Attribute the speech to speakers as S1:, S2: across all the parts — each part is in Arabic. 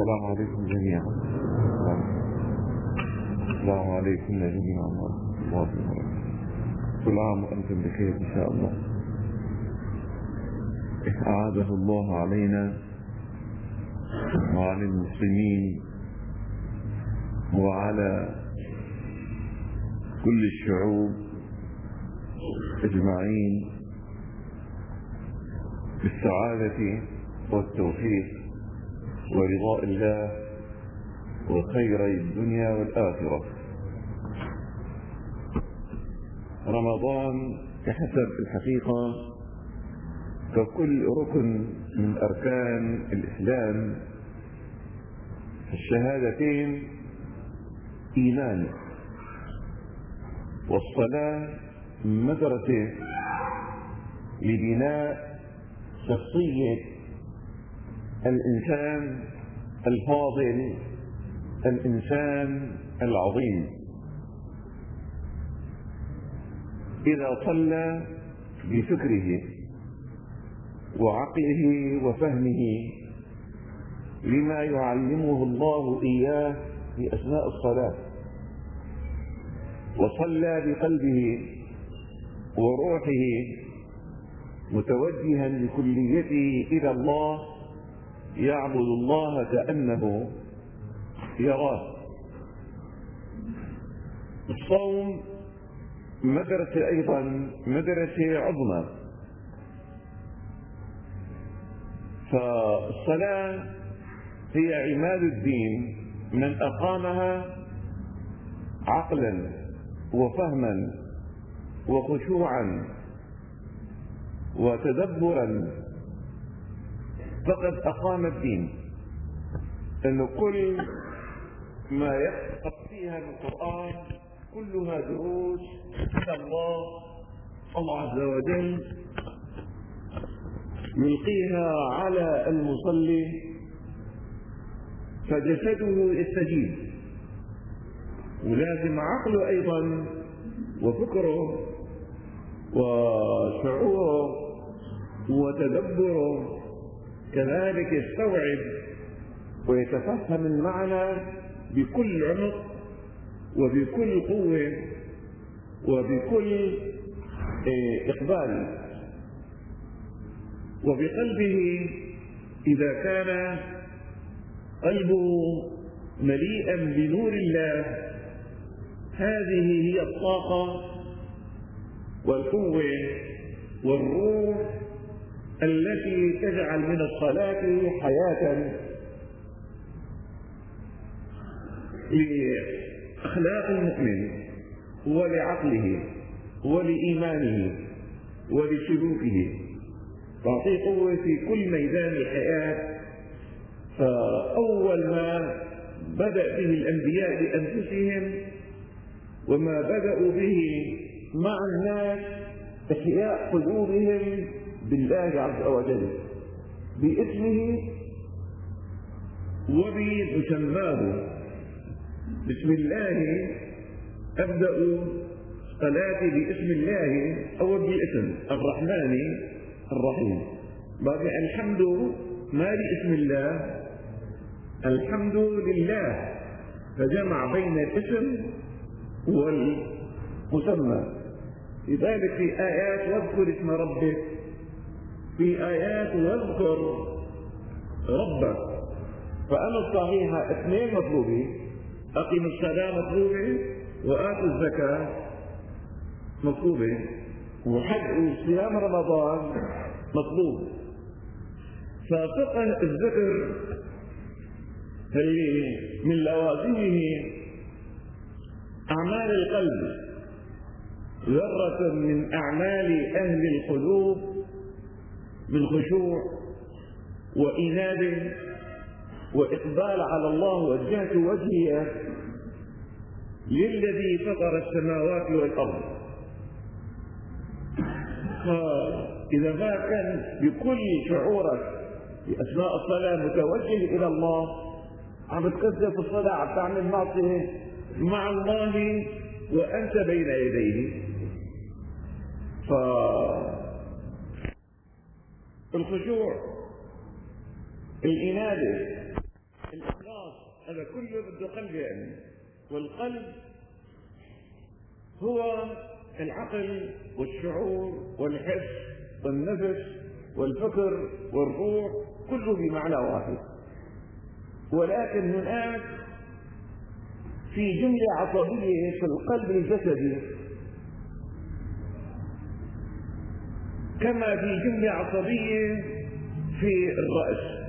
S1: السلام عليكم جميعا. السلام عليكم جميعا ورحمة الله وبركاته. كل عام وأنتم بخير إن شاء الله. أعاده الله علينا وعلى المسلمين وعلى كل الشعوب أجمعين بالسعادة والتوفيق ورضاء الله وخيري الدنيا والآخرة. رمضان كحسب الحقيقة ككل ركن من أركان الإسلام الشهادتين إيمان، والصلاة مدرسة لبناء شخصية الإنسان الفاضل، الإنسان العظيم. إذا صلى بفكره وعقله وفهمه لما يعلمه الله إياه في أثناء الصلاة، وصلى بقلبه وروحه متوجها بكليته إلى الله، يعبد الله كأنه يراه. الصوم مدرسة أيضا، مدرسة عظمى. فالصلاة هي عماد الدين، من أقامها عقلا وفهما وخشوعا وتدبرا فقد أقام الدين. أن كل ما يقرأ فيها من القرآن كلها دروس من الله عز وجل يلقيها على المصلي فجسده يستجيب، ولازم عقله أيضا وفكره وشعوره وتدبره كذلك يستوعب ويتفهم المعنى بكل عمق وبكل قوة وبكل إقبال. وبقلبه إذا كان قلبه مليئا بنور الله، هذه هي الطاقة والقوة والروح التي تجعل من الصلاة حياة لأخلاق المؤمن ولعقله ولإيمانه ولسلوكه، تعطيه قوة في كل ميدان الحياة. فأول ما بدأ به الأنبياء بأنفسهم وما بدأوا به مع الناس إحياء قلوبهم بالله عز وجل باسمه وبمسماه. بسم الله أبدأ صلاتي باسم الله أو بالاسم الرحمن الرحيم. بعد الحمد ما لاسم الله، الحمد لله، فجمع بين الاسم والمسمى. لذلك في آيات واذكر اسم ربك، في آيات واذكر ربك. فأنا الصحيحة اثنين مطلوبين، أقم الصلاة مطلوبة وآتوا الزكاة مطلوبة، وحج وصيام رمضان مطلوب. ففقه الذكر اللي من لوازمه أعمال القلب، ذرة من أعمال أهل القلوب من خشوع وإنابة وإقبال على الله وجهة وجهه للذي فطر السماوات والأرض. فإذا ما كان بكل شعورك في أثناء الصلاة متوجه إلى الله، عم تكذب في الصلاة، عم تعمل معصية مع الله وأنت بين يديه. فالخشوع، الإنابة، هذا كله بده قلب يعني. والقلب هو العقل والشعور والحس والنفس والفكر والروح، كله بمعنى واحد. ولكن هناك في جملة عصبية في القلب الجسدي كما في جملة عصبية في الرأس.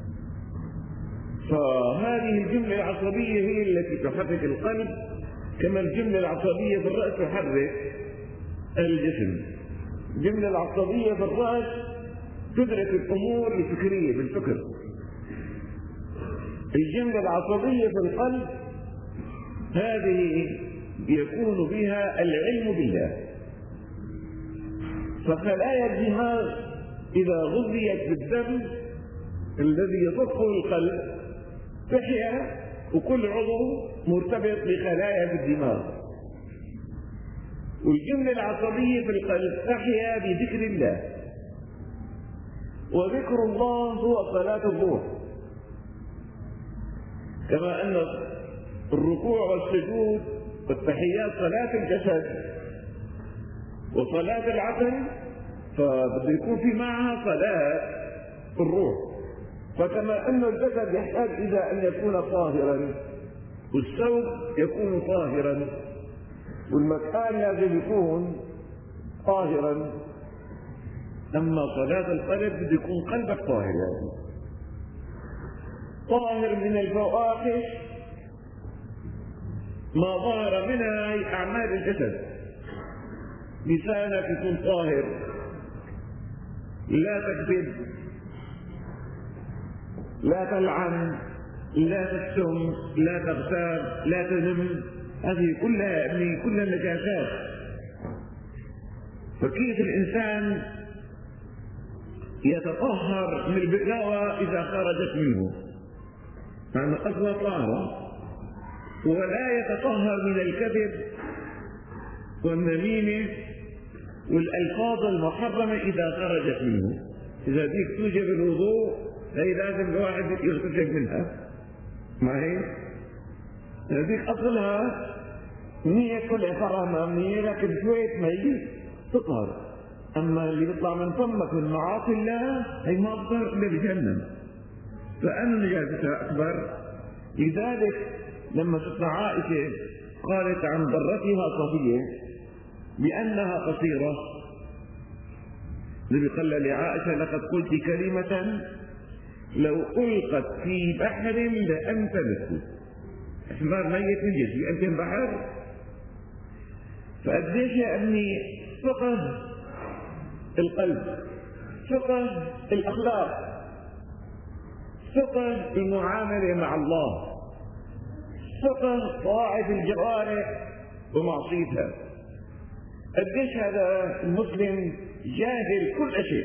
S1: فهذه الجملة العصبية هي التي تحرك القلب، كما الجملة العصبية في الرأس تحرك الجسم. الجملة العصبية في الرأس تدرك الأمور الفكرية بالفكر، الجملة العصبية في القلب هذه يكون بها العلم بالله. فخلايا الدماغ إذا غذيت بالدم الذي يضخه القلب تحيا، وكل عضو مرتبط بخلايا في الدماغ. والجملة العصبية في القلب تحيا بذكر الله، وذكر الله هو صلاة الروح. كما أن الركوع والسجود والتحيات صلاة الجسد وصلاة العقل، فبده يكون في معها صلاة الروح. فكما أن الجسد يحتاج إلى أن يكون طاهرا، والثوب يكون طاهرا، والمكان لازم يكون طاهرا، أما صلاة القلب بده يكون قلبك طاهر، يعني طاهر من الفواحش ما ظهر منها هي أعمال الجسد. لسانك يكون طاهر، لا تكذب، لا تلعن، لا تشتم، لا تغتاب، لا تذم، هذه كلها نجاسات. فكيف الإنسان يتطهر من البقلاوة إذا خرجت منه؟ معنى أصلا طاهرة. ولا يتطهر من الكذب والنميمة والألفاظ المحرمة إذا خرجت منه. إذا ديك توجب الوضوء هي لازم الواحد يغتسل منها، ما هي؟ هذيك أصلها نية كل عبارة منية، لكن شوية مي تطهر. أما اللي بيطلع من فمك من معاصي الله هي ما تطهر إلا بجهنم، فأنا نجاستها أكبر. لذلك لما ستنا عائشة قالت عن ضرتها صفية بأنها قصيرة، النبي قال لعائشة: لقد قلت كلمة لو ألقت في بحر لأنتبهت. حمار ميت من جسمي أنت بحر. فقديش يا ابني فقه القلب، فقه الأخلاق، فقه المعاملة مع الله، فقه طاعة الجوارح ومعصيتها. قديش هذا المسلم جاهل كل شيء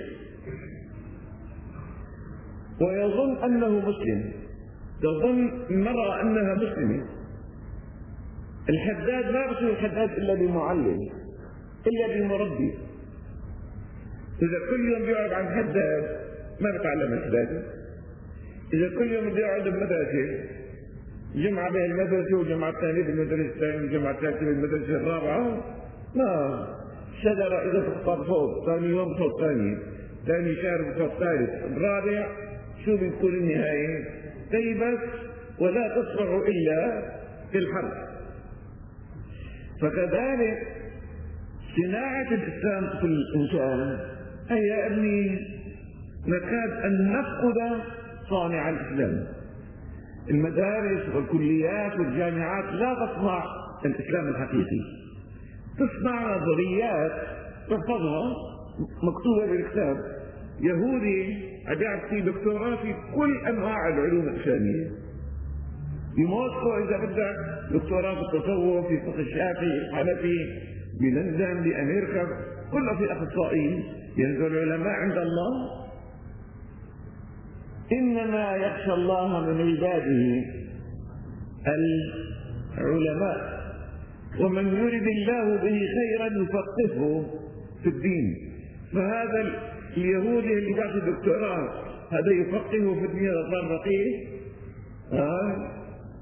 S1: ويظن أنه مسلم، تظن المرأة أنها مسلمة. الحداد ما بصير الحداد إلا بمعلم، إلا بمربي. إذا كل يوم بيقعد عن حداد ما بتعلم الحداد. إذا كل يوم بده يقعد بمدرسة، جمعة بالمدرسة وجمعة ثانية بالمدرسة الثانية وجمعة ثالثة بالمدرسة الرابعة، ما شجرة إذا تختار فوق ثاني يوم فوق ثاني شهر فوق ثالث الرابع، شو بتكون النهاية؟ تيبس ولا تصلح إلا في الحرب. فكذلك صناعة الإسلام في الإنسان هي يا ابني نكاد أن نفقد صانع الإسلام. المدارس والكليات والجامعات لا تصنع الإسلام الحقيقي، تصنع نظريات تحفظها مكتوبة بالكتاب. يهودي عم في دكتوراه في كل أنواع العلوم الإسلامية. في موسكو إذا بدك دكتوراه في التصوف، في فقه الشافعي الحنفي، بلندن، بأمريكا، كله في أخصائيين. ينزل العلماء عند الله. إنما يخشى الله من عباده العلماء، ومن يرد الله به خيرا يفقهه في الدين. فهذا اليهودي اللي بياخذ دكتوراه هذا يفقهه في الدين، صار فقيه.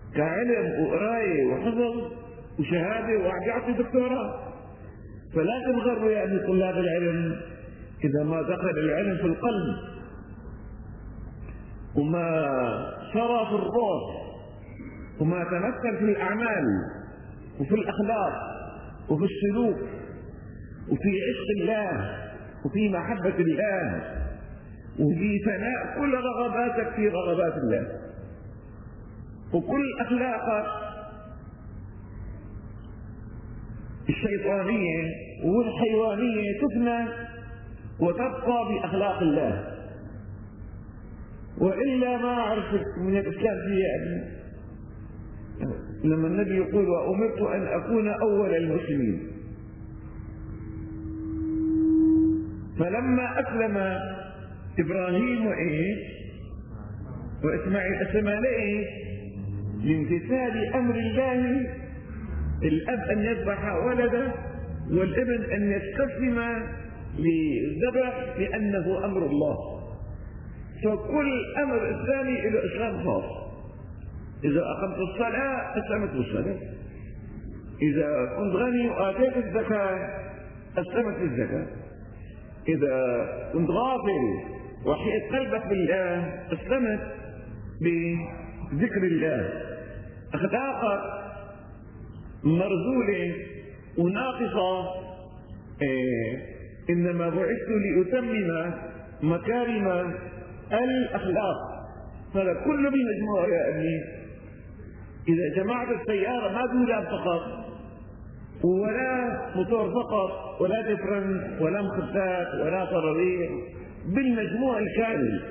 S1: كعلم وقراية وحفظ وشهادة وواحد يعطي دكتوراه. فلا تنغروا يا أبي طلاب العلم إذا ما دخل العلم في القلب وما سرى في الروح وما تمثل في الأعمال وفي الأخلاق وفي السلوك وفي عشق الله وفي محبة الله وفي فناء كل رغباتك في رغبات الله، وكل أخلاقك الشيطانية والحيوانية تفنى وتبقى بأخلاق الله، وإلا ما عرفت من الإسلام فيه يعني. لما النبي يقول وأمرت أن أكون أول المسلمين، فلما أسلم إبراهيم وإسماعيل أسلما لإيه؟ لامتثال أمر الله، الأب أن يذبح ولده والابن أن يستسلم للذبح لأنه أمر الله. فكل أمر إسلامي له إسلام خاص. إذا أقمت الصلاة أسلمت بالصلاة، إذا كنت غني وآتيت الزكاة أسلمت بالزكاة، إذا كنت غافل وحيت قلبك بالله أسلمت بذكر الله. أخلاقك مرذولة وناقصة إنما بعثت لأتمم مكارم الأخلاق. هذا كله بمجموعة يا ابني. إذا جمعت السيارة ما دولاب فقط ولا موتور فقط ولا دفرن ولا مخدات ولا طرابير، بالمجموع الكامل.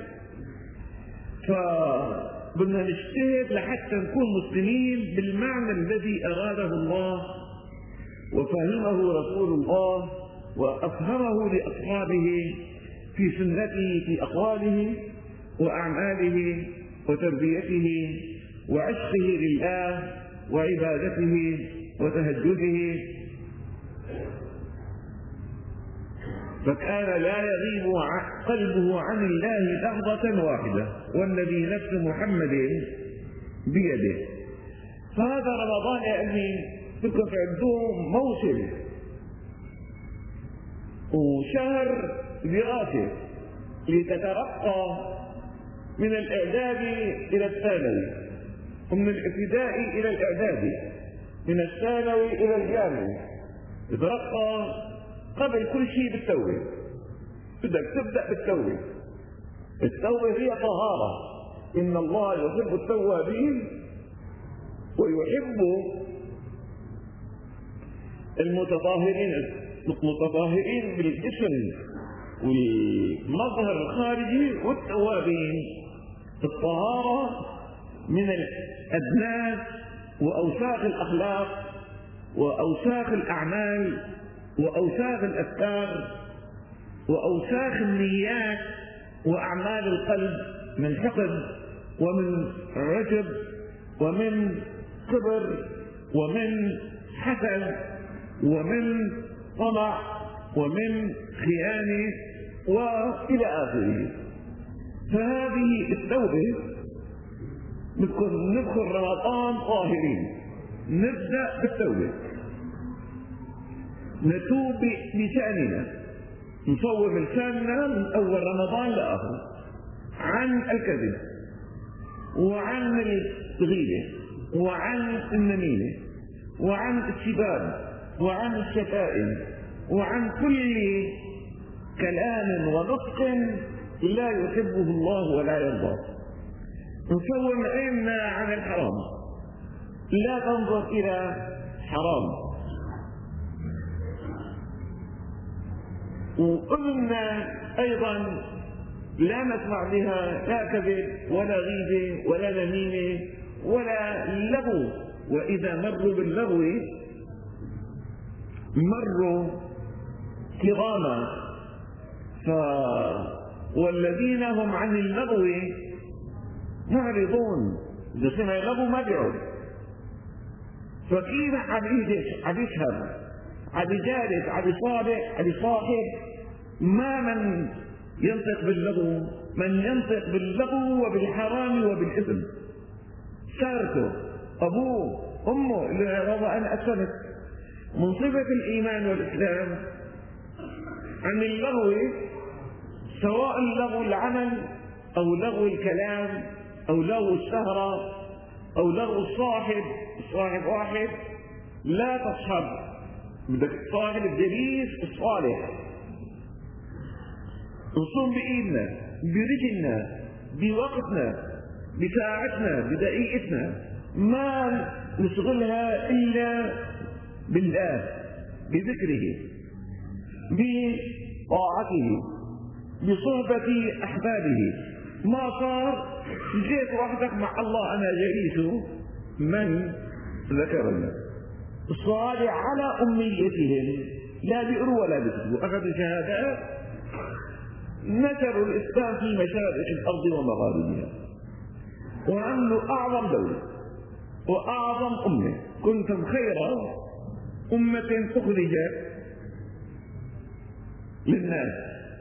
S1: فبدنا نجتهد لحتى نكون مسلمين بالمعنى الذي أراده الله وفهمه رسول الله وأفهمه لأصحابه في سنته في أقواله وأعماله وتربيته وعشقه لله وعبادته وتهجده. فكان لا يغيب قلبه عن الله لحظة واحدة، والذي نفس محمد بيده. فهذا رمضان يا أخي بدكم تعدوه موسم وشهر دراسة لتترقى من الإعداد إلى الثانوي، ومن الابتدائي إلى الإعدادي، من الثانوي إلى الجامعي، تترقى قبل كل شيء بالتوبة. بدك تبدأ بالتوبة. التوبة هي طهارة، إن الله يحب التوابين ويحب المتطهرين بالجسم والمظهر الخارجي، والتوابين الطهارة من الأدناس وأوساخ الأخلاق وأوساخ الأعمال وأوساخ الأفكار وأوساخ النيات وأعمال القلب، من حقد ومن عجب ومن كبر ومن حسد ومن طمع ومن خيانة وإلى آخره. فهذه التوبة ندخل رمضان طاهرين. نبدأ بالتوبة، نتوب بشأننا، نصوب لساننا من أول رمضان لآخر عن الكذب وعن الغيبة وعن النميمة وعن السباب وعن الشتائم وعن كل كلام ونطق لا يحبه الله ولا يرضاه. نصوم عيننا عن الحرام، لا تنظر إلى حرام. وأذننا أيضا لا نسمع بها لا كذب ولا غيبة ولا نميمة ولا لغو. وإذا مروا باللغو مروا كراما. والذين هم عن اللغو معرضون، إذا سمع اللغو ما بيعود. فكيف عم يشهد، عم يجالس، عم يصالح، عم يصاحب ما من ينطق باللغو، من ينطق باللغو وبالحرام وبالإثم. سارته أبوه أمه اللي بابا أنا أسلمت. من صفة الإيمان والإسلام عن اللغو، سواء لغو العمل أو لغو الكلام أو لغو السهرة أو لغو الصاحب واحد، لا تصحب، بدك تصاحب الجليس الصالح. نصوم بإيدنا، برجلنا، بوقتنا، بساعتنا، بدقيقتنا، ما نشغلها إلا بالله، بذكره، بطاعته، بصحبة أحبابه. ما صار جيت وحدك مع الله أنا جليس من ذكرنا. الصالح على أميتهم، لا بيقروا ولا بيكتبوا، أخذوا شهادات، نشروا الإسلام في مشارق الأرض ومغاربها، وعملوا أعظم دولة وأعظم أمة. كنتم خير أمة أخرجت للناس.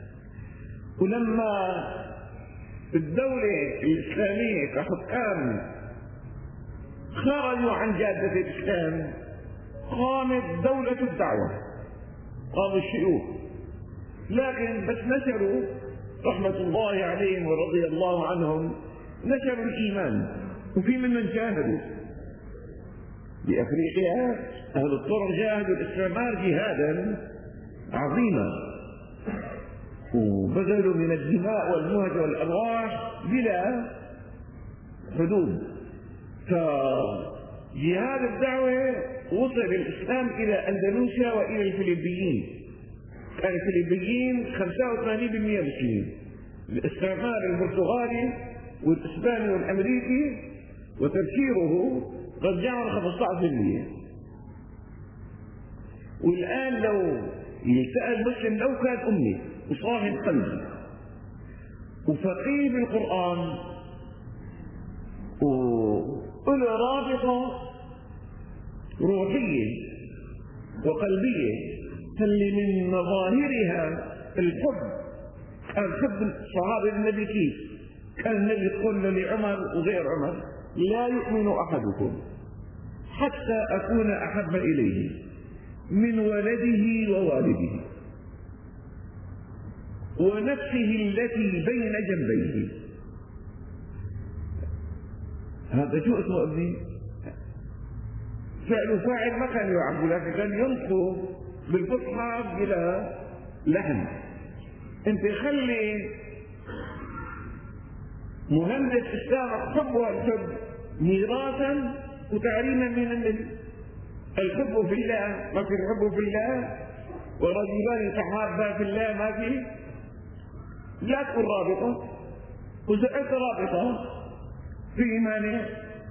S1: ولما الدولة الإسلامية كحكام خرجوا عن جادة الإسلام، قامت دولة الدعوة، قاموا الشيوخ، لكن بس نشروا رحمة الله عليهم ورضي الله عنهم، نشروا الإيمان. وفي منهم جاهدوا بأفريقيا، أهل الطرق جاهدوا الاستعمار جهادا عظيما، وبذلوا من الدماء والمهج والأرواح بلا حدود. فجهاد الدعوة وصل الإسلام إلى أندونيسيا وإلى الفلبين. كان الفلبين 85% مسلمين. الاستعمار البرتغالي والإسباني والأمريكي وتفسيره رجعهم 15%. والآن لو يلتقى المسلم لو كان أمي وصاحب قلبي وفقيه بالقرآن وله رابطة روحية وقلبية اللي من مظاهرها الحب، كان حب صحابة النبي كيف كان النبي يقول لعمر وغير عمر: لا يؤمن أحدكم حتى أكون أحب إليه من ولده ووالده ونفسه التي بين جنبيه. هذا شو اسمه ابني؟ فعل فاعل ما كان يعبد، لكن كان ينطق بالفصحى بلا لحن. انت خلي مهندس اسلامك حبه الحب ميراثا وتعليما من النبي. الحب في الله، ما في الحب في الله، ورجلان تحابا في الله ما في. لا تكون رابطة، وإذا أنت رابطة في إيمانك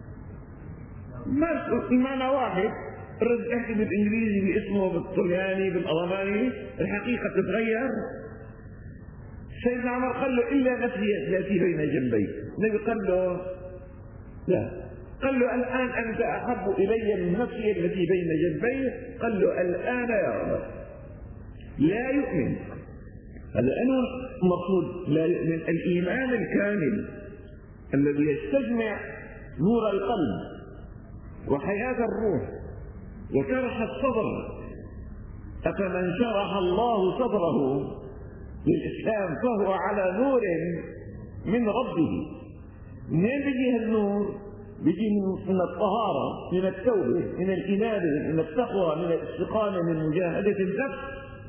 S1: ما إيمانها واحد. الرجل يحكي بالإنجليزي باسمه بالطلياني بالألماني، الحقيقة تتغير. سيدنا عمر قال له: إلا نفسي التي بين جنبيك. النبي قال له: لا. قال له: الآن أنت أحب إلي من نفسي التي بين جنبي. قال له: الآن يا عمر. لا يؤمن، هذا أنا مقصود لا يؤمن. الإيمان الكامل الذي يستجمع نور القلب وحياة الروح وشرح الصدر. أفمن شرح الله صدره للإسلام فهو على نور من ربه. منين بيجي هالنور؟ بيجي من الطهارة، من التوبة، من الإنابة، من التقوى، من الاستقامة، من مجاهدة النفس،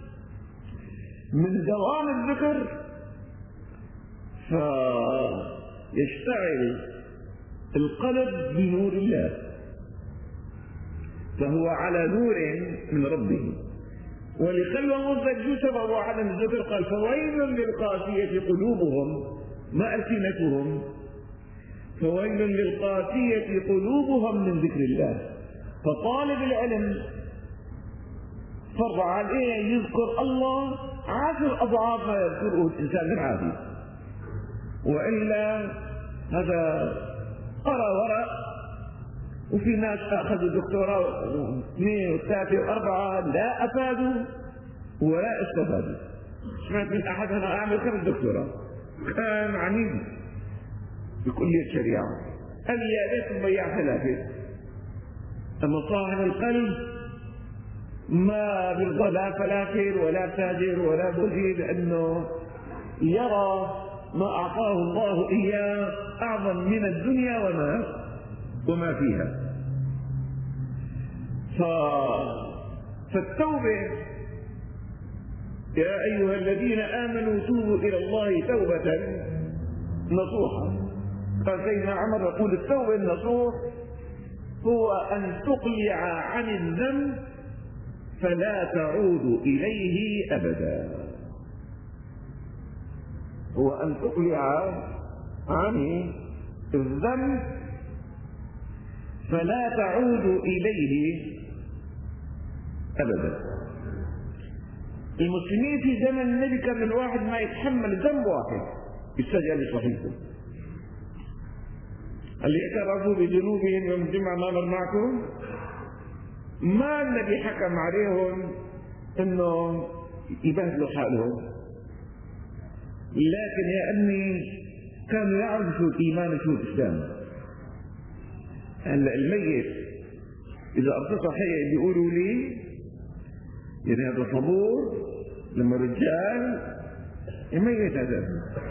S1: من دوام الذكر. فيشتعل القلب بنور الله، فهو على نور من ربه. ولخلوا مزج سبب عدم الذكر قال: فويل للقاسية قلوبهم، ما ألسنتهم، فويل للقاسية قلوبهم من ذكر الله. فطالب العلم فرض عليه يذكر الله 10 أضعاف ما يذكره الإنسان العادي، وإلا هذا قرأ ورق. وفي ناس أخذوا دكتوراه 2 و3 و4 لا أفادوا ولا استفادوا. سمعت من أحد: أنا أعمل 5 دكتوراه، كان عميد بكلية الشريعة، قال: يا ريت ضيع 3 أما صاحب القلب ما بيرضى لا فلافل ولا تاجر ولا بوزي، لأنه يرى ما أعطاه الله إياه أعظم من الدنيا وما فيها. فالتوبة يا أيها الذين آمنوا توبوا إلى الله توبة نصوحا. قال سيدنا عمر يقول التوبة النصوح هو أن تقلع عن الذنب فلا تعود إليه أبدا. هو أن تقلع عن الذنب فلا تعود إليه أبدا. المسلمين في زمن النبي كان الواحد ما يتحمل ذنب واحد يستجعل صحيحه. اللي اعترفوا بذنوبهم يوم الجمعة ما مر معكم، ما النبي حكم عليهم انه يبهدلوا حالهم، لكن يا أمي كانوا يعرفوا شو الإيمان وشو الإسلام. هلا الميت إذا أرتقى حي بيقولوا لي يعني هذا صبور، لما رجال الميت هذا،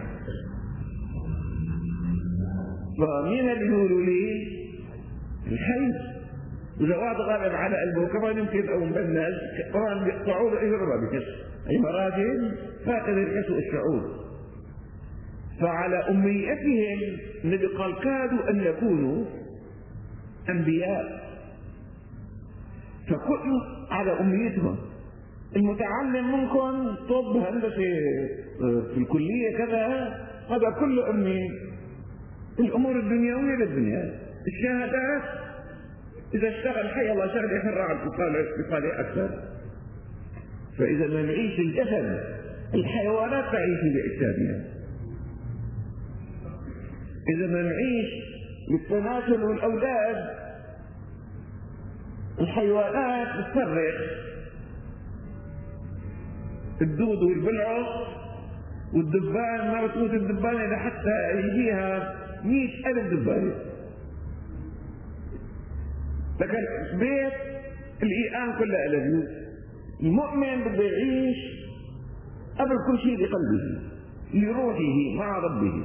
S1: فمين اللي يقولوا لي؟ الحي. إذا واحد غالب على قلبه كمان يمكن أو مبنج طبعا بيقطعوا له إجربة بكسر، أي مراجل فاقد الكسر والشعور. فعلى أميتهم النبي قال كادوا أن يكونوا أنبياء، فكلوا على أميتهم. المتعلم منكم طب هندسة في الكلية كذا، هذا كله أمي. الأمور الدنيوية للدنيا، الشهادات إذا اشتغل حي الله شغل يحر على الإطالة أكثر. فإذا ما نعيش الجسد، الحيوانات تعيش بأجسادها. إذا ما نعيش بالتناسل والأولاد، الحيوانات بتصرخ، الدود والبلعة والدبان ما بتموت الدبانة إذا حتى يجيها 100,000 دبانة. لكن بيت الإيمان كلها ألذ. المؤمن بده يعيش قبل كل شيء بقلبه لروحه مع ربه.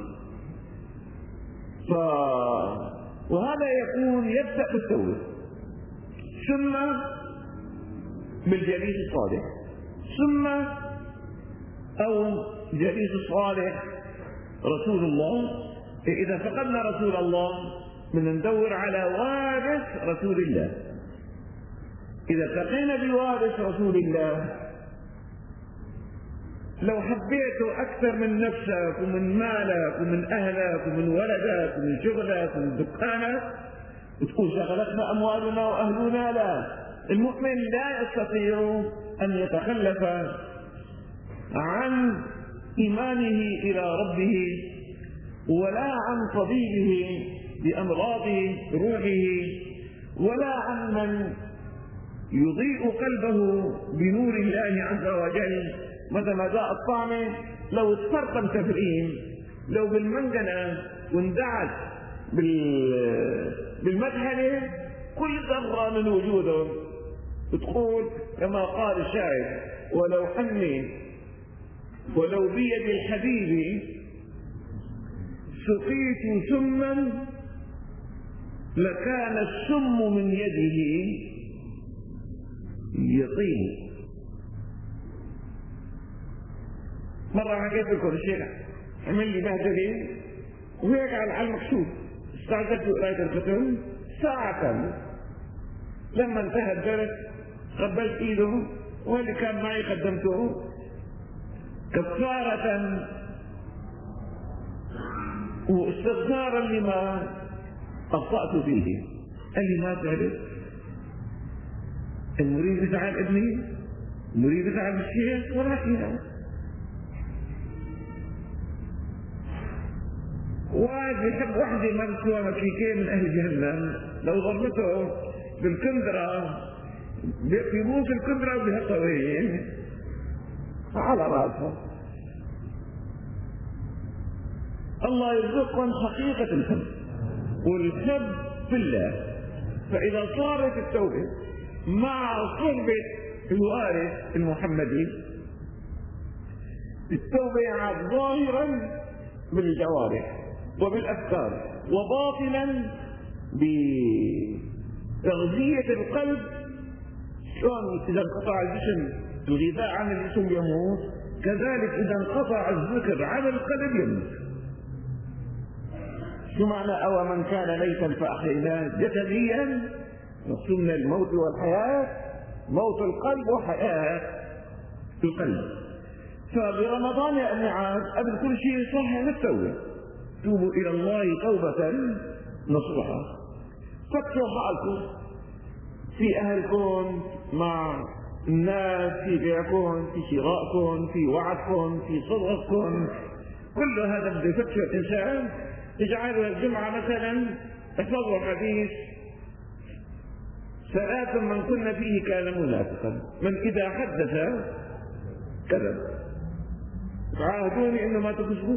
S1: وهذا يكون يبدأ بالتوبة، ثم بالجليس الصالح، ثم أو جليس الصالح رسول الله. إذا فقدنا رسول الله بدنا ندور على وارث رسول الله. إذا التقينا بوارث رسول الله، لو حبيته أكثر من نفسك ومن مالك ومن أهلك ومن ولدك ومن شغلك ومن دكانك وتقول شغلتنا أموالنا وأهلنا، لا. المؤمن لا يستطيع أن يتخلف عن إيمانه إلى ربه ولا عن طبيبه بأمراض روحه ولا عن من يضيء قلبه بنور الله عز وجل. مثل ما جاء الطعمة لو استرقم تفرين، لو بالمنجنة واندعت بالمدهنة كل ذرة من وجوده تقول كما قال الشاعر ولو بيد الحبيب سقيت سما لكان السم من يده يطين. مرة حكيت لكم الشيخ عمل لي بهدلة وهيك على المكشوف، استعجلت قراية الكتب ساعة كاملة. لما انتهى الدرس قبلت ايده واللي كان معي قدمته كفارة واستغفارا لما أخطأت فيه. قال لي ما تعرف المريد يزعل ابني، المريد يزعل الشيخ ولا شيء. واحد يحب وحده مرته مكيكين من أهل جهنم، لو ضربته بالكندرة بيبوس الكندرة وبيهطوين على راسه. الله يرزقكم حقيقة الحب، والحب في الله فإذا صارت التوبة مع صحبة الوارث المحمدي، التوبة عاد ظاهرا بالجوارح وبالأفكار، وباطنا بتغذية القلب. شلون إذا انقطع الجسم الغذاء عن الجسم يموت، كذلك إذا انقطع الذكر عن القلب يموت. شو معنى أو من كان ميتا فأحييناه جسديا؟ يقسمنا الموت والحياة، موت القلب وحياة القلب. فبرمضان يا أبني عاد قبل كل شيء صحح التوبة، توبوا إلى الله توبة نصوحة. فتشوا حالكم في أهلكم، مع الناس، في بيعكم، في شرائكم، في وعدكم، في صدقكم، كل هذا بده يفتش الإنسان. يجعلوا الجمعة مثلا احفظوا حديث: 3 من كن فيه كان منافقا، من إذا حدث كذب. تعاهدوني إنه ما تكذبوا،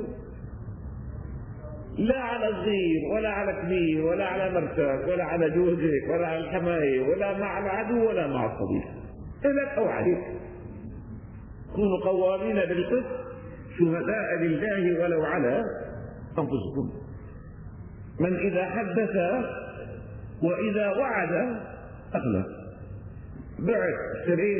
S1: لا على صغير ولا على كبير ولا على مرتك ولا على جوزك ولا على الحماية ولا مع العدو ولا مع الصديق، إلك أو عليك. كونوا قوامين بالقسط شهداء لله ولو على أنفسكم. من إذا حدث وإذا وعد أخلف. بعت اشتريت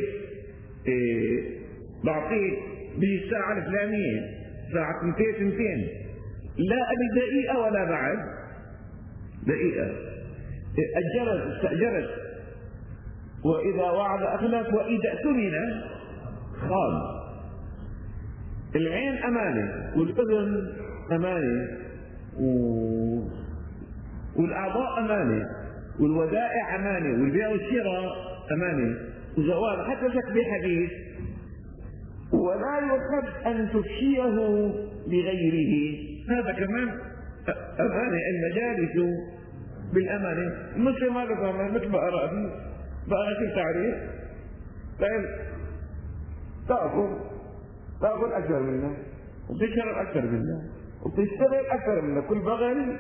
S1: بعطيك بالساعة الفلانية ساعة 200 لا أبي دقيقة ولا بعد دقيقة. أجرت استأجرت، وإذا وعد أخلف، وإذا اؤتمن خان. العين أمانة، والأذن أمانة، والأعضاء أمانة، والودائع أمانة، والبيع والشراء أمانة، وزوال. حتى لك بحديث: ولا يحب أن تفشيه لغيره. هذا كمان أمانة. المجالس بالأمانة. مثل ما لفهم مثل ما أرى بقى في تعريف. تأكل أكثر منا، وتشرب أكثر منا، وتشتغل أكثر منا. كل بغل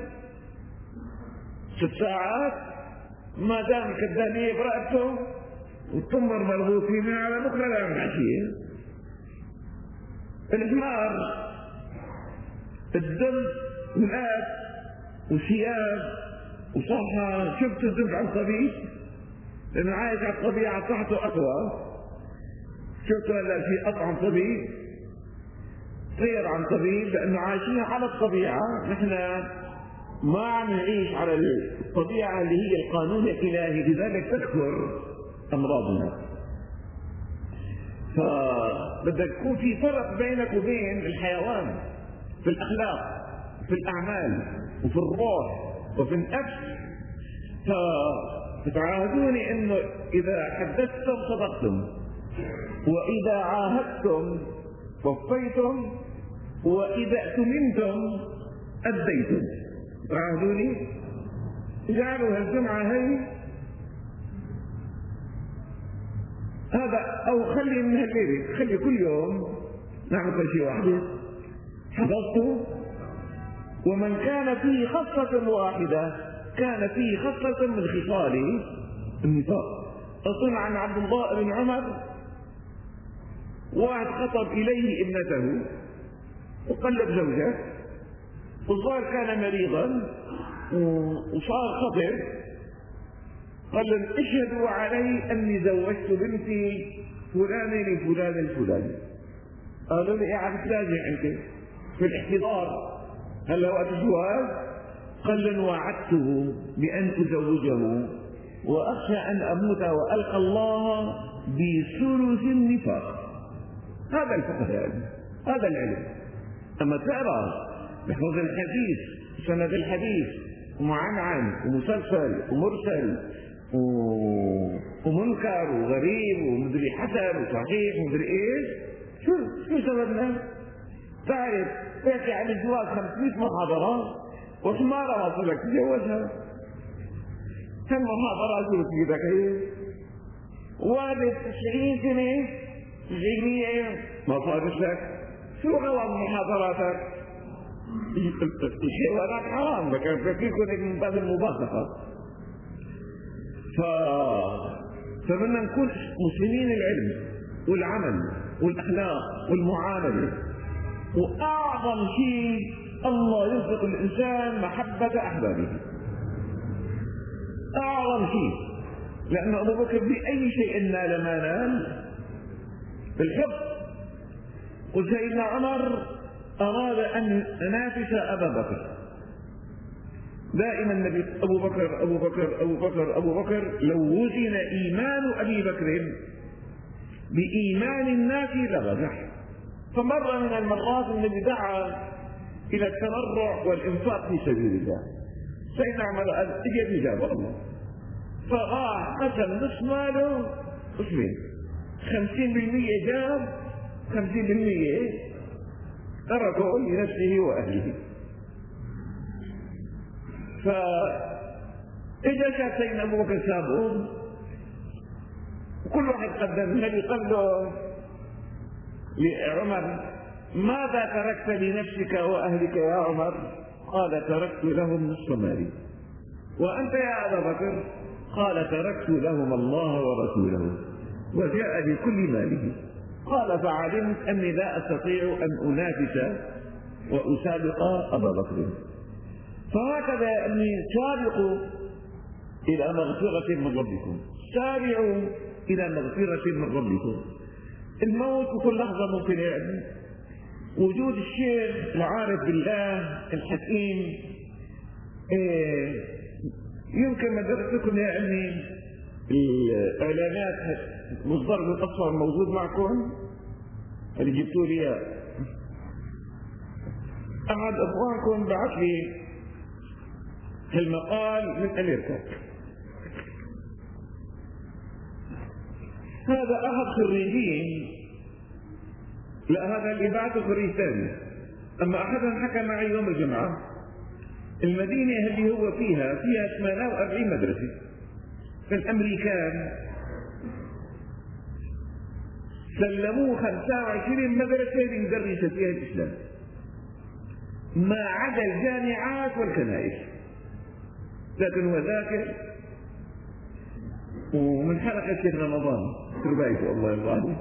S1: 6 ساعات ما دام كدانية برقبته، والتمر مرغوفين على بكرة لا عشية. الحمار الدم والآب وثياب وصحة. شفت الدم على الطبيب لأنه عايش على الطبيعة، صحته أقوى. شفتوا هلا في أطعم طبيب، طير عن طبيب، لأنه عايشين على الطبيعة. نحن ما عم نعيش على الطبيعة اللي هي القانون الإلهي، لذلك تكثر أمراضنا. فبدك يكون في فرق بينك وبين الحيوان في الأخلاق، في الأعمال، وفي الروح، وفي النفس. فتعاهدوني إنه إذا حدثتم صدقتم، وإذا عاهدتم وفيتم، وإذا اؤتمنتم أديتم. تعاهدوني. اجعلوا هالجمعة هي هذا، أو خلي من هالليلة، خلي كل يوم نعمل شيء واحد حفظته. ومن كان فيه خصلة واحدة كان فيه خصلة من خصال النفاق. أصل عن عبد الله بن عمر، واحد خطب إليه ابنته وقلب زوجه، والظاهر كان مريضا وصار خطب. قال لهم: اشهدوا علي أني زوجت بنتي فلانة لفلان الفلاني. قالوا لي: عم تراجع أنت في الاحتضار هلا وقت الزواج؟ قال لهم: وعدته بأن أزوجه، وأخشى أن أموت وألقى الله بثلث النفاق. هذا الفقه يعني، هذا العلم. أما تقرأ بحفظ الحديث، سند الحديث، ومعنعن ومسلسل ومرسل ومنكر وغريب ومدري حسن وصحيح ومدري ايش، شو سببنا؟ تعرف تحكي عن الزواج 500 محاضرة وحمارة وصلك تتجوزها. كم محاضرة شو بتجيبك هي؟ والد 90 سنة جينية ما صارت لك. شو غلط محاضراتك؟ الحيوانات حرام، لكن فيكم من باب المباغضة. فبدنا نكون مسلمين العلم والعمل والأخلاق والمعاملة. وأعظم شيء الله يرزق الإنسان محبة أحبابه، أعظم شيء، لأن أبو بكر بأي شيء نال ما نال بالحب. وسيدنا عمر أراد أن ينافس أبا بكر، دائما النبي أبو بكر أبو بكر أبو بكر أبو بكر. لو وزن إيمان أبي بكر بإيمان الناس لرجح. فمرة من المرات النبي دعا إلى التبرع والإنفاق في سبيل الله. سيدنا عمر قال اجت إجابة الله، فراح قسم نصف ماله قسمين، 50% جاب، 50% تركه لنفسه وأهله. فإجا شاف سيدنا أبو بكر سابهم، وكل واحد قدم. النبي قال له لعمر ماذا تركت لنفسك وأهلك يا عمر؟ قال تركت لهم نصف مالي. وأنت يا أبا بكر؟ قال تركت لهم الله ورسوله وجاء بكل ماله. قال فعلمت أني لا أستطيع أن أنافس وأسابق أبا بكر. فهكذا أني سابقوا إلى مغفرة من ربكم، سارعوا إلى مغفرة من ربكم. الموت بكل لحظة ممكن يأتي. وجود الشيخ العارف بالله الحكيم، يمكن مدرستكم يا علمي الإعلانات مصدر من الأصفر موجود معكم اللي جبتوا لي. أحد أخوانكم بعث لي المقال من أمريكا. هذا أحد خريجين، لا هذا اللي بعثه خريج ثاني. أما أحدهم حكى معي يوم الجمعة المدينة اللي هو فيها 48 مدرسة. فالأمريكان سلموه 25 مدرسة ليدرس فيها الإسلام، ما عدا الجامعات والكنائس. لكن هو ذاكر. ومن حلقة الشيخ رمضان تربايته الله يرضى عليه،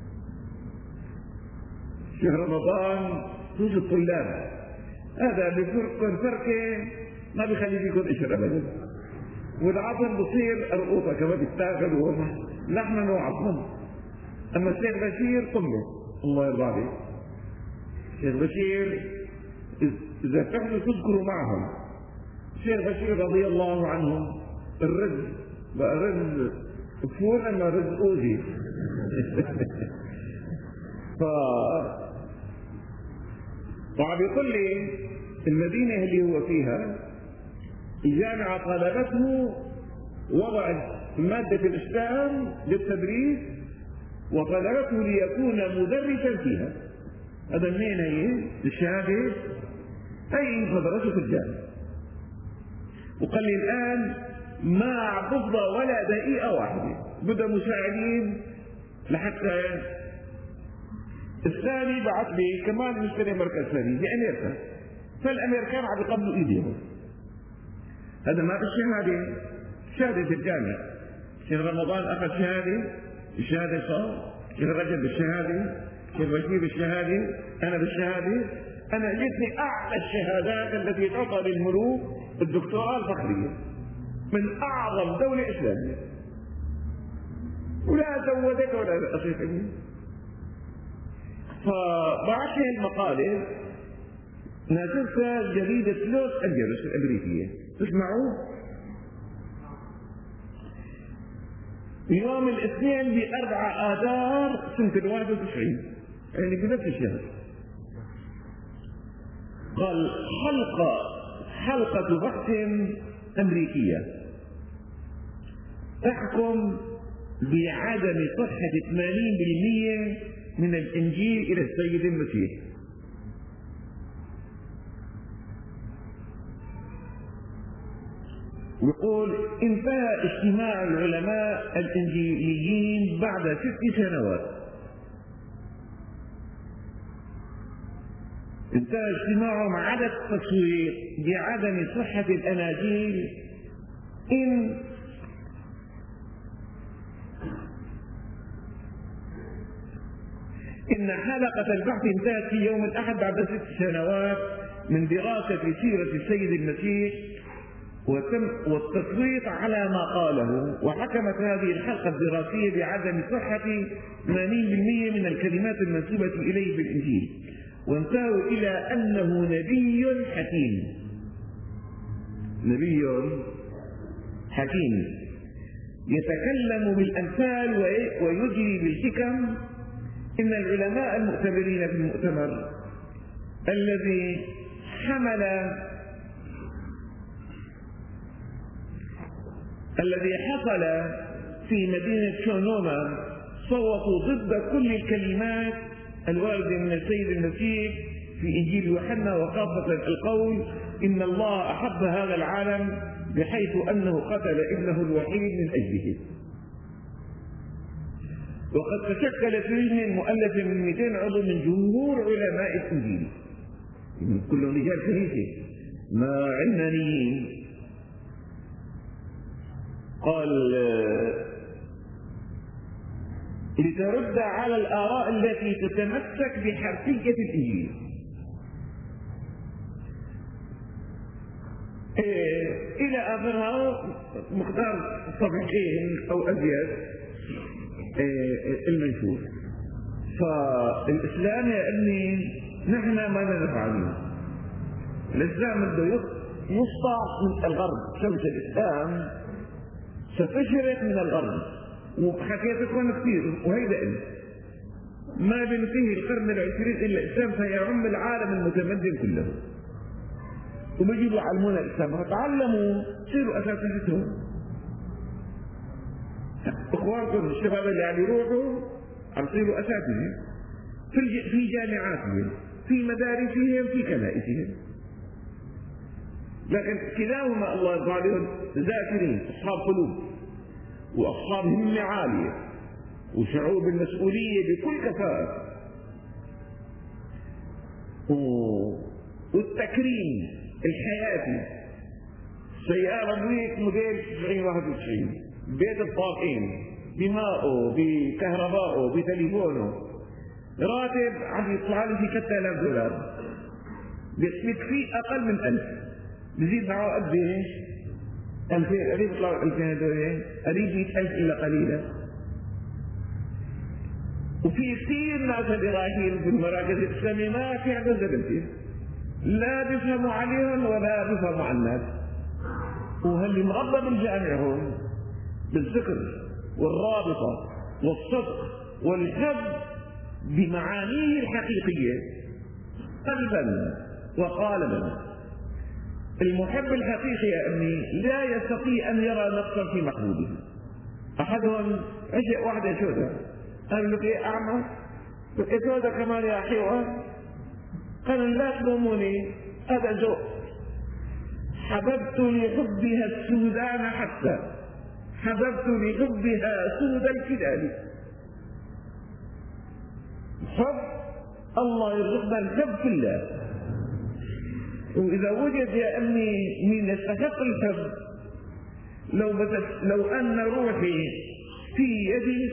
S1: شيخ رمضان توجد الطلاب، هذا بفرق فركة ما بيخلي فيكم إشر أبدا. والعظم بصير أرقوطة كما بتاكل لحما وعظما. أما الشيخ بشير طمه الله يرضى عليه. الشيخ بشير إذا تحدث تذكروا معهم الشيخ بشير رضي الله عنه الرز بقى رز فول أما رز أوزي. وعم يقول لي المدينة اللي هو فيها الجامعة طالبته وضع مادة الإسلام للتدريس وطلبته ليكون مدرسا فيها. هذا منين هي؟ الشهادة أي فدرسه في الجامعة. وقال لي الآن ما بفضى ولا دقيقة واحدة، بدأ مساعدين لحتى الثاني بعث لي كمان مشتري مركز ثاني بأمريكا. فالأمريكان عم يقبلوا إيديهم. هذا ما بالشهادة، شهادة الجامعة. شيخ رمضان أخذ شهادة، الشهادة صار، شيخ رجب بالشهادة، شيخ بشير بالشهادة، أنا بالشهادة. أنا جتني أعلى الشهادات التي تعطى للملوك الدكتوراه الفخرية من أعظم دولة إسلامية، ولا زودت ولا أصيبني. فبعث لي المقالة نازلتها جريدة لوس أنجلوس الأمريكية. تسمعوا؟ يوم الاثنين ب4 آذار سنة 91، يعني بنفس الشهر. قال حلقة بحث أمريكية تحكم بعدم صحة 80% من الإنجيل إلى السيد المسيح. يقول انتهى اجتماع العلماء الإنجيليين بعد 6 سنوات. انتهى اجتماعهم على التصويت بعدم صحة الأناجيل إن إن حلقة البحث انتهت في يوم الأحد بعد 6 سنوات من دراسة سيرة السيد المسيح والتصويت على ما قاله، وحكمت هذه الحلقة الدراسية بعدم صحة 80% من الكلمات المنسوبة إليه في الإنجيل، وانتهوا إلى أنه نبي حكيم. نبي حكيم يتكلم بالأمثال ويجري بالحكم. إن العلماء المؤتمرين في المؤتمر الذي حصل في مدينة شونوما صوتوا ضد كل الكلمات الواردة من السيد المسيح في إنجيل يوحنا، وخاصة القول إن الله أحب هذا العالم بحيث أنه قتل ابنه الوحيد من أجله. وقد تشكل في لجنة مؤلفة من 200 عضو من جمهور علماء الإنجيل، كلهم رجال كنيسة ما علمانيين. قال لترد على الآراء التي تتمسك بحرفية الإنجيل. إلى آخرها مقدار صفحتين أو أزيد المنشور. فالإسلام يا أبني نحن ما نفعله. الإسلام بده يسطع من الغرب. شمس الإسلام ستشرق من الغرب، وحكيت لكم كثير وهيدا ما بينتهي القرن ال20 إلا الإسلام سيعم العالم المتمدن كله. وبيجيبوا يعلمونا الإسلام، فتعلموا تصيروا أساتذتهم. إخوانكم الشباب اللي عم يروحوا عم يصيروا أساتذة في جامعاتهم، في مدارسهم، في كنائسهم. لكن كلاهما الله يرضى عليهم ذاكرين، أصحاب قلوب وأصحاب همة عالية وشعور بالمسؤولية بكل كفاءة والتكريم الحياتي. سيارة بويك موديل 90-91، بيت الطاقين بماءه بكهربائه بتليفونه، راتب عم يطلع لي في 3000 دولار، بيكفي أقل من 1000، بزيد معه قديش 2000، قريب يطلعوا 2000 دولار، قريب 100,000 إلا قليلا. وفي كثير ناس اللي رايحين في المراكز الإسلامية ما في عندهم زبنتين، لا بيفهموا عليهم ولا بيفهموا عن الناس. وهاللي مربى بالجامع هون بالذكر والرابطة والصدق والحب بمعانيه الحقيقية قلبا وقالبا. المحب الحقيقي يا ابني لا يستطيع أن يرى نقصا في محبوبه. أحدهم عشق واحدة سوداء، قال له إيه أعمى؟ قلت سوداء كمان يا حيوة؟ قال لا تلوموني، هذا ذوق. حببت لحبها السودان حتى حببت لحبها سود الكلال. حب الله يرزقنا الحب في الله. وإذا وجد يا أمي من يستحق الحب، لو أن روحي في يدي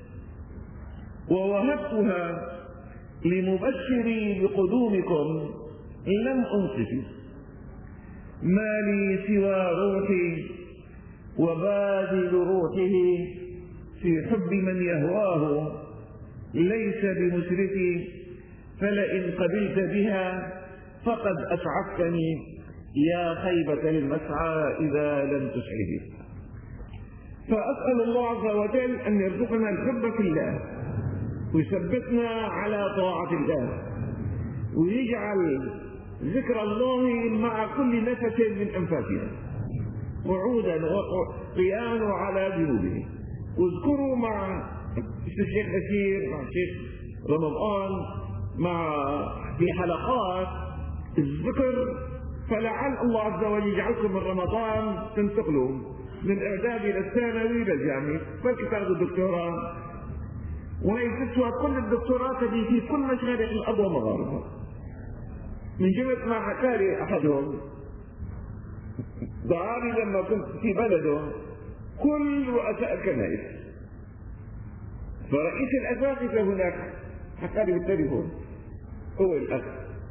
S1: ووهبتها لمبشري بقدومكم لم أنصف. ما لي سوى روحي وباذل روحه في حب من يهواه ليس بمسرفي، فلئن قبلت بها فقد أسعفتني يا خيبة للمسعى إذا لم تسعدي. فأسأل الله عز وجل أن يرزقنا الحب في الله، ويثبتنا على طاعة الله، ويجعل ذكر الله مع كل نفس من أنفاسنا، قعودا وقياما على جنوبه. واذكروا مع الشيخ بشير، مع الشيخ رمضان، في حلقات الذكر، فلعل الله عز وجل يجعلكم من رمضان تنتقلوا من اعدادي الى الثانوي للجامعي، بلكي تاخذوا الدكتوراه، وهي تسوى كل الدكتوراه تجي في كل مشارق الارض ومغاربها. من جمله ما حكى لي احدهم، دعاني لما كنت في بلده كل رؤساء الكنائس، فرئيس الاساتذه هناك حكى لي بالتليفون هو الأخ،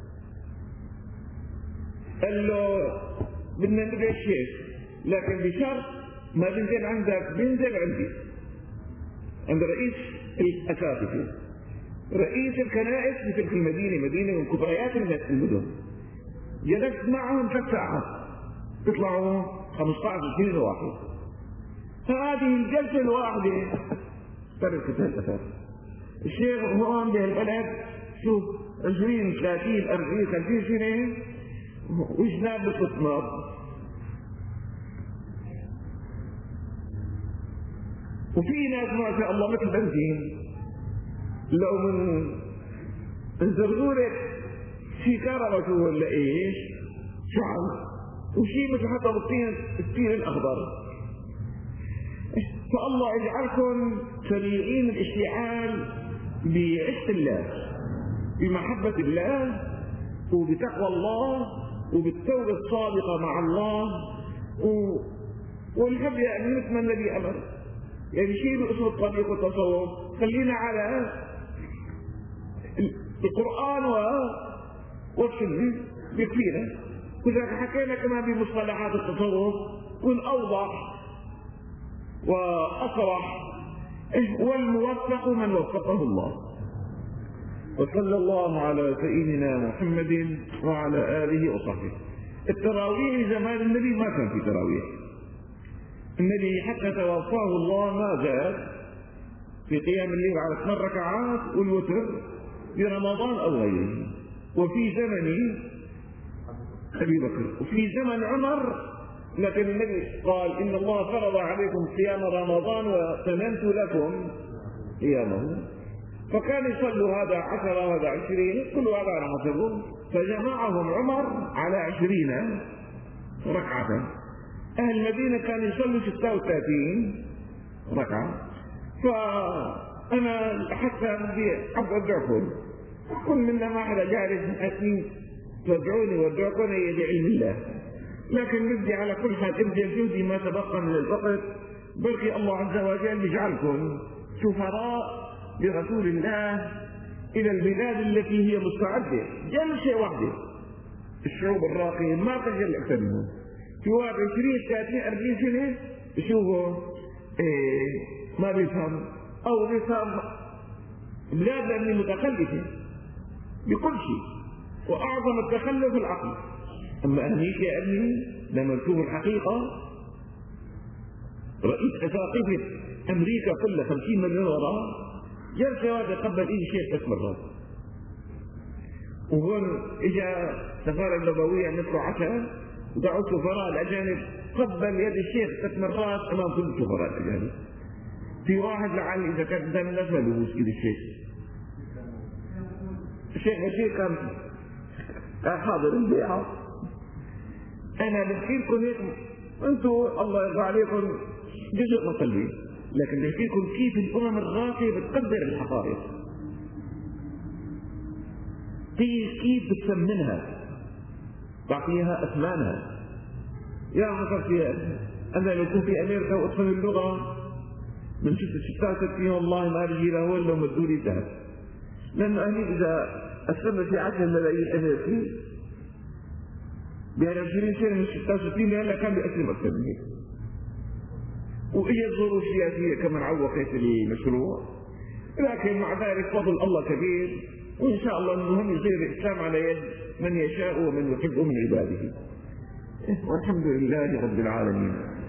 S1: قال له بدنا نبيع الشيخ لكن بشرط ما بنزل عندك، بنزل عندي عند رئيس الأساتذة، رئيس الكنائس مثل في مدينة من كبريات المدن. جلست معهم 3 ساعات تطلعوا 15-20 واحد. هذه الجلسة الواحدة تركت الأثر. الشيخ هون بهالبلد شوف 20 30 40 50 سنة وجناب بالقطنار، وفي ناس ما شاء الله مثل بنزين لو من زرزورة شي كهرباء شو ولا ايش شعل، وشي مثل حتى الطين الاخضر. فالله يجعلكم سريعين الاشتعال بعشق الله، بمحبة الله وبتقوى الله وبالتوبة الصادقة مع الله والحب يعني مثل ما النبي أمر، يعني شيلوا اسم الطريق والتصوف، خلينا على القرآن والسنة يكفينا. كذلك حكينا كمان بمصطلحات التصوف والأوضح وأصرح، والموفق من وفقه الله. وصلى الله على سيدنا محمد وعلى آله وصحبه. التراويح زمان النبي ما كان في تراويح، النبي حتى توفاه الله ما زاد في قيام الليل على 8 ركعات والوتر في رمضان أو غيره. وفي زمن أبي بكر وفي زمن عمر، لكن النبي قال إن الله فرض عليكم صيام رمضان وسننت لكم قيامه، فكان يصلوا هذا 10 وهذا 20 كل هذا على حسبه، فجمعهم عمر على 20 ركعة. أهل المدينة كانوا يصلوا 36 ركعة. فأنا حتى بدي أدعوكم، كل منا ما حدا جالس حاسين تدعوني وادعوكم هي بعلم الله، لكن بدي على كل حال ابذل جهدي ما تبقى من الوقت، بلكي الله عز وجل يجعلكم سفراء برسول الله إلى البلاد التي هي مستعدة. جلسة واحدة الشعوب الراقية ما تجل أكثر منه، في واحد 20 30 40 سنة يشوفوا ما بيفهم أو بيفهم بلاد لأنها متخلفة بكل شيء، وأعظم التخلف العقل. أما أمريكا يا ابني لما نشوف الحقيقة، رئيس أساقفة أمريكا كلها 50 مليون وراء جلسة واحدة قبل إيد الشيخ 3 مرات، وهون إجا سفارة النبوية مثل 10 ودعوا السفراء الأجانب قبل يد الشيخ 3 مرات أمام كل السفراء الأجانب. في واحد لعل إذا كان قدام الناس ما بيبوس إيد الشيخ بشير كان حاضر البيعة. أنا بحكي لكم هيك أنتم الله يرضى عليكم جزء من قلبي، لكن بحكي لكم كيف الأمم الراقية بتقدر الحقائق، كيف بتسمنها، تعطيها أثمانها. يا حصل أنا لو كنت في أمريكا وأتقن اللغة من 66 والله ما بيجي لهون لو مدوا لي ذهب، لأنه أهلي إذا أسلمنا في 10 ملايين أمريكي ب 20 سنة من 66 لهلا كان بيأسلم أكثر من هيك. وإجت ظروف سياسية كمان عوقت المشروع، لكن مع ذلك فضل الله كبير، وإن شاء الله المهم يصير الإسلام على يد من يشاء ومن يحب من عباده. والحمد لله رب العالمين.